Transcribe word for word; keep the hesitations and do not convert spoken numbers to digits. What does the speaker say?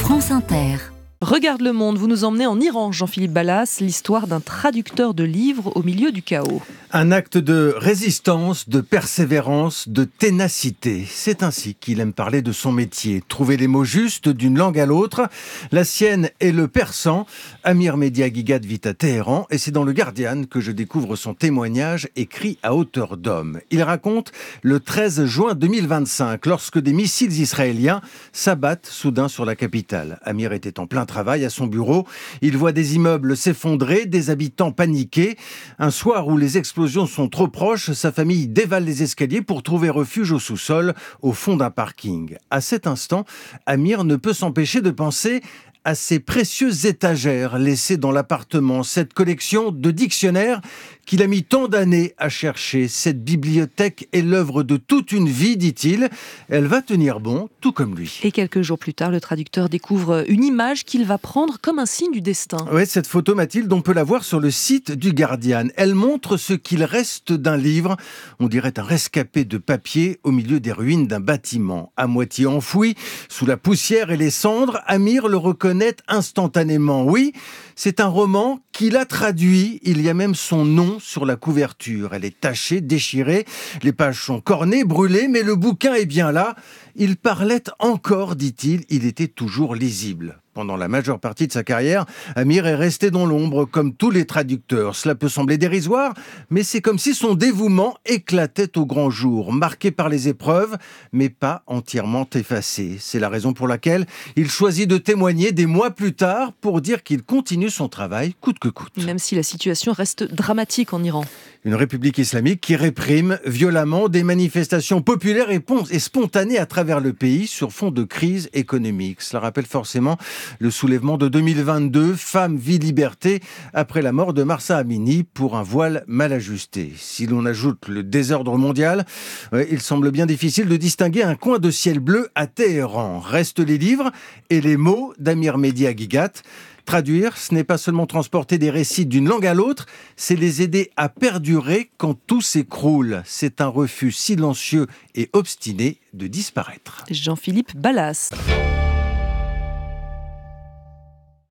France Inter. Regarde le monde, vous nous emmenez en Iran, Jean-Philippe Ballas, l'histoire d'un traducteur de livres au milieu du chaos. Un acte de résistance, de persévérance, de ténacité. C'est ainsi qu'il aime parler de son métier. Trouver les mots justes d'une langue à l'autre. La sienne est le persan. Amir Mediaguigat vit à Téhéran et c'est dans le Guardian que je découvre son témoignage écrit à hauteur d'homme. Il raconte le treize juin deux mille vingt-cinq, lorsque des missiles israéliens s'abattent soudain sur la capitale. Amir était en plein travail à son bureau. Il voit des immeubles s'effondrer, des habitants paniqués. Un soir où les explosions sont trop proches, sa famille dévale les escaliers pour trouver refuge au sous-sol, au fond d'un parking. À cet instant, Amir ne peut s'empêcher de penser à ces précieuses étagères laissées dans l'appartement, cette collection de dictionnaires qu'il a mis tant d'années à chercher. Cette bibliothèque est l'œuvre de toute une vie, dit-il. Elle va tenir bon, tout comme lui. Et quelques jours plus tard, le traducteur découvre une image qu'il va prendre comme un signe du destin. Oui, cette photo, Mathilde, on peut la voir sur le site du Guardian. Elle montre ce qu'il reste d'un livre. On dirait un rescapé de papier au milieu des ruines d'un bâtiment. À moitié enfoui, sous la poussière et les cendres, Amir le reconnaît instantanément. Oui, c'est un roman qu'il a traduit. Il y a même son nom sur la couverture. Elle est tachée, déchirée. Les pages sont cornées, brûlées, mais le bouquin est bien là. Il parlait encore, dit-il. Il était toujours lisible. Pendant la majeure partie de sa carrière, Amir est resté dans l'ombre, comme tous les traducteurs. Cela peut sembler dérisoire, mais c'est comme si son dévouement éclatait au grand jour, marqué par les épreuves, mais pas entièrement effacé. C'est la raison pour laquelle il choisit de témoigner des mois plus tard pour dire qu'il continue son travail coûte que coûte. Même si la situation reste dramatique en Iran. Une république islamique qui réprime violemment des manifestations populaires et, pon- et spontanées à travers le pays sur fond de crise économique. Cela rappelle forcément le soulèvement de deux mille vingt-deux, Femmes, Vie, Liberté, après la mort de Mahsa Amini pour un voile mal ajusté. Si l'on ajoute le désordre mondial, ouais, il semble bien difficile de distinguer un coin de ciel bleu à Téhéran. Restent les livres et les mots d'Amir Mediaguigat. Traduire, ce n'est pas seulement transporter des récits d'une langue à l'autre, c'est les aider à perdurer quand tout s'écroule. C'est un refus silencieux et obstiné de disparaître. Jean-Philippe Ballas.